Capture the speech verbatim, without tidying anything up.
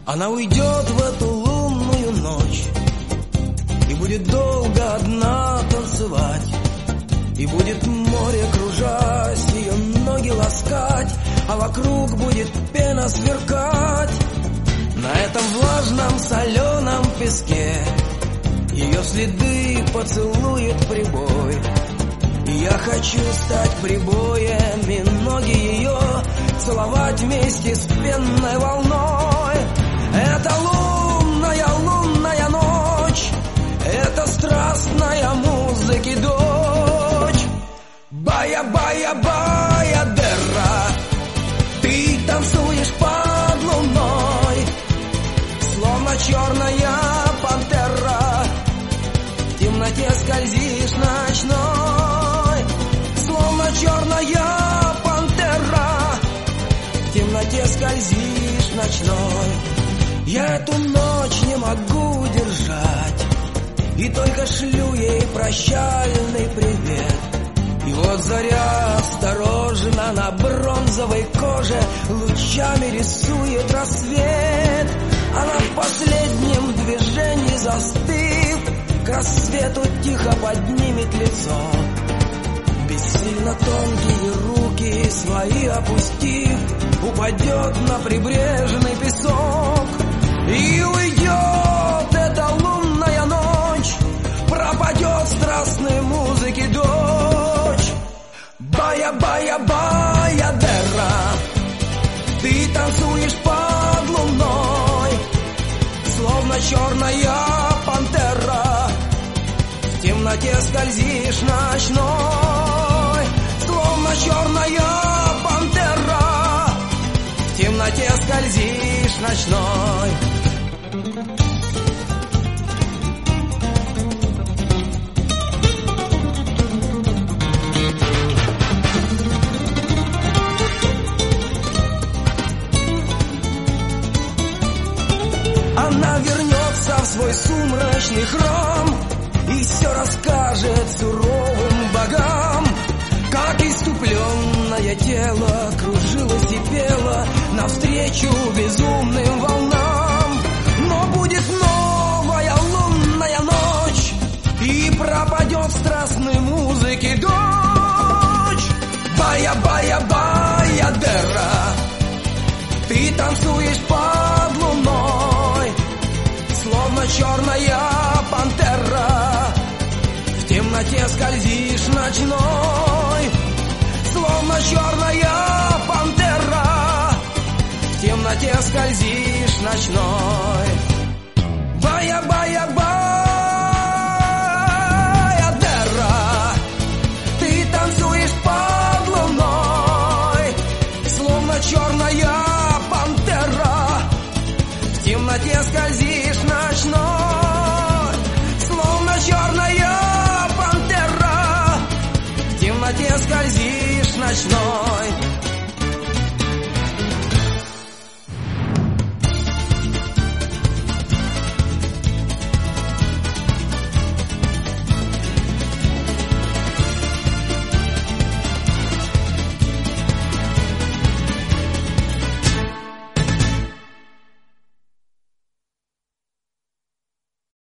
Она уйдет в эту лунную ночь и будет долго одна танцевать, и будет море кружась, ее ноги ласкать, а вокруг будет пена сверкать. На этом влажном соленом песке ее следы поцелует прибой. И я хочу стать прибоем и ноги ее целовать вместе с пенной волной. Это лунная, лунная ночь, это страстная музыки дочь. Бая-бая-бая-дера, ты танцуешь под луной, словно черная пантера, в темноте скользишь ночной. Словно черная пантера, в темноте скользишь ночной. Я эту ночь не могу держать, и только шлю ей прощальный привет. И вот заря осторожно на бронзовой коже лучами рисует рассвет. Она в последнем движении застыв, к рассвету тихо поднимет лицо, бессильно тонкие руки свои опустив, упадет на прибрежный песок. И уйдет эта лунная ночь, пропадет страстной музыки дочь. Бая-бая-бая-дера, ты танцуешь под луной, словно черная пантера, в темноте скользишь ночной. Словно черная пантера, в темноте скользишь ночной. Она вернется в свой сумрачный храм и все расскажет суровым богам, как иступленное тело кружилось и пело навстречу безумным волнам. Но будет новая лунная ночь, и пропадет страстной музыки дочь. Бая-бая-бая-дера, ты танцуешь под луной, словно черная пантера, в темноте скользишь ночной. Словно черная пантера, в темноте скользишь ночной. Бая-бая-бая-дера, ты танцуешь под луной, словно черная пантера, в темноте скользишь ночной. Словно черная пантера, в темноте скользишь ночной.